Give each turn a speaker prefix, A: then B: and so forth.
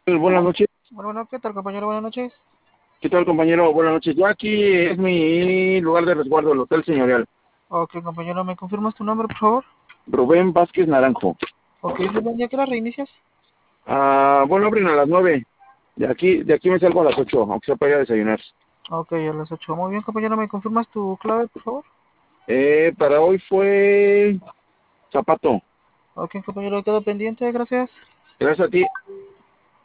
A: Buenas noches.
B: Bueno, ¿qué tal, compañero? Buenas noches.
A: ¿Qué tal, compañero? Buenas noches. Yo aquí es mi lugar de resguardo, el Hotel Señorial.
B: Ok, compañero, ¿me confirmas tu nombre, por favor?
A: Rubén Vázquez Naranjo.
B: Ok, Rubén, ¿ya que la reinicias?
A: Bueno, abren a las 9. De aquí me salgo a las 8, aunque sea para ir a desayunar.
B: Ok, a las 8. Muy bien, compañero, ¿me confirmas tu clave, por favor?
A: Para hoy fue Zapato.
B: Ok, compañero, quedo pendiente, gracias.
A: Gracias a ti.